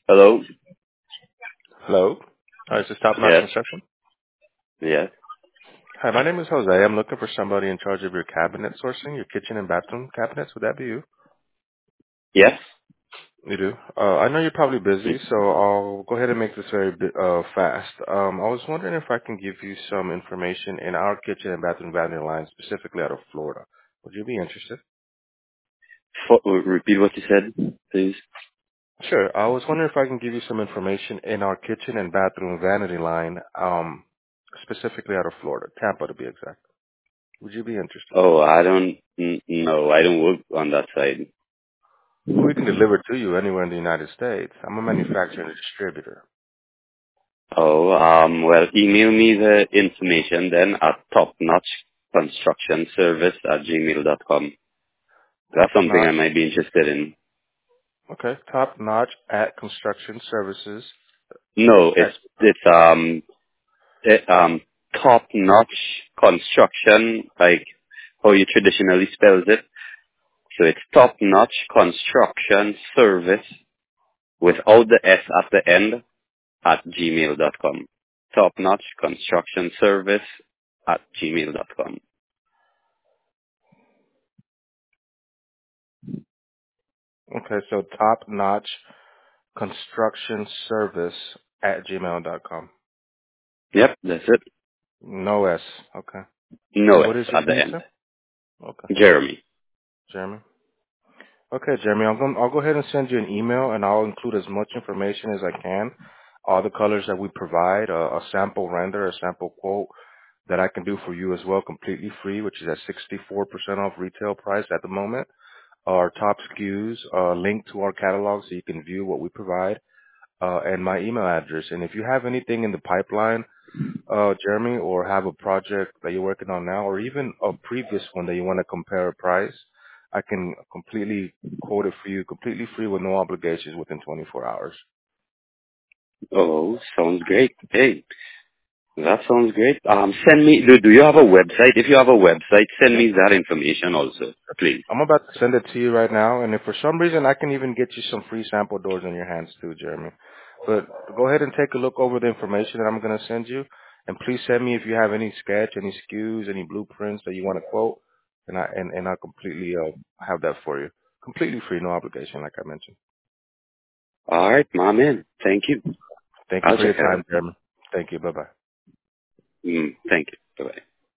Hello? Hello. Hi, is this Top Notch Yes. Construction? Yes. Hi, my name is Jose. I'm looking for somebody in charge of your cabinet sourcing, your kitchen and bathroom cabinets. Would that be you? Yes. You do. I know you're probably busy, so I'll go ahead and make this very fast. I was wondering if I can give you some information in our kitchen and bathroom vanity line, specifically out of Florida. Would you be interested? Repeat what you said, please. Sure. I was wondering if I can give you some information in our kitchen and bathroom vanity line, specifically out of Florida, Tampa to be exact. Would you be interested? Oh, I don't, no, I don't work on that side. We can deliver to you anywhere in the United States. I'm a manufacturer and a distributor. Oh, well, email me the information then at topnotchconstructionservice@gmail.com. Top That's something I notch. might be interested in. Okay. Top notch at construction services No, at it's top notch construction, like how you traditionally spells it. So it's top notch construction service without the S at the end at gmail.com. Top notch construction service at gmail.com. okay. So top notch construction service at gmail.com. Yep, that's it. No S. Okay. No And S what is your at the name, end. sir? Okay. Jeremy. Jeremy. Okay, Jeremy. I'll go ahead and send you an email, and I'll include as much information as I can. All the colors that we provide, a sample render, a sample quote that I can do for you as well, completely free, which is at 64% off retail price at the moment. Our top SKUs, link to our catalog so you can view what we provide, and my email address. And if you have anything in the pipeline, Jeremy, or have a project that you're working on now, or even a previous one that you want to compare a price, I can completely quote it for you, completely free with no obligations within 24 hours. Oh, sounds great. Hey, that sounds great. Send me, do you have a website? If you have a website, send Yeah. me that information also, please. I'm about to send it to you right now, and if for some reason I can even get you some free sample doors in your hands too, Jeremy. But go ahead and take a look over the information that I'm going to send you, and please send me if you have any sketch, any SKUs, any blueprints that you want to quote, and I'll completely have that for you, completely free, no obligation, like I mentioned. All right, my man. Thank you. Thank you I'll for your check it time, out. Jeremy. Thank you. Bye bye. Thank you.